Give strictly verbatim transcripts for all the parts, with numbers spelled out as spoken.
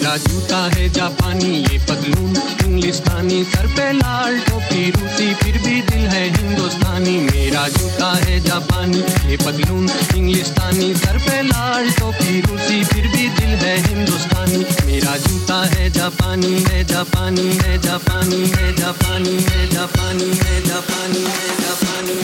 मेरा जूता है जापानी, ये पतलून इंग्लिस्तानी, सर पे लाल टोपी रूसी, फिर भी दिल है हिंदुस्तानी। मेरा जूता है जापानी, ये पतलून इंग्लिस्तानी, सर पे लाल टोपी रूसी, फिर भी दिल है हिंदुस्तानी। मेरा जूता है जापानी, है जापानी, है जापानी, है जापानी, है जापानी, है जापानी, है जापानी।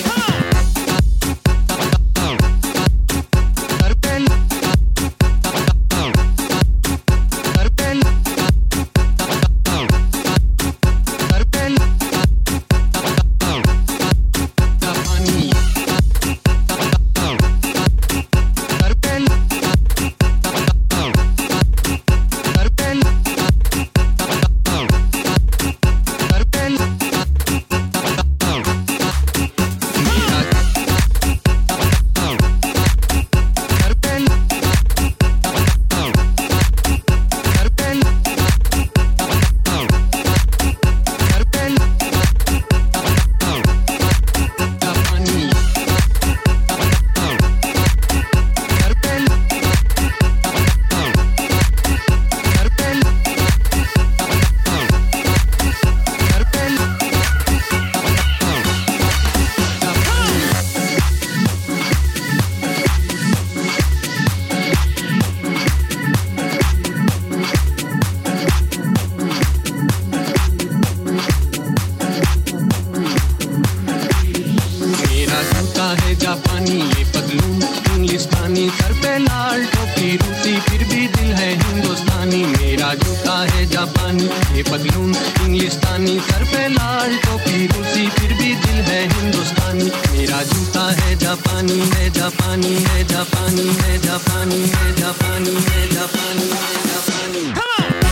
जापानी, ये पतलून इंग्लिस्तानी, सर पे लाल टोपी रूसी, फिर भी दिल है हिंदुस्तानी। मेरा जूता है जापानी, ये पतलून इंग्लिस्तानी, सर पे लाल टोपी रूसी, फिर भी दिल है हिंदुस्तानी। मेरा जूता है जापानी, है जापानी, है जापानी, है जापानी, है जापानी, है जापानी, है जापानी।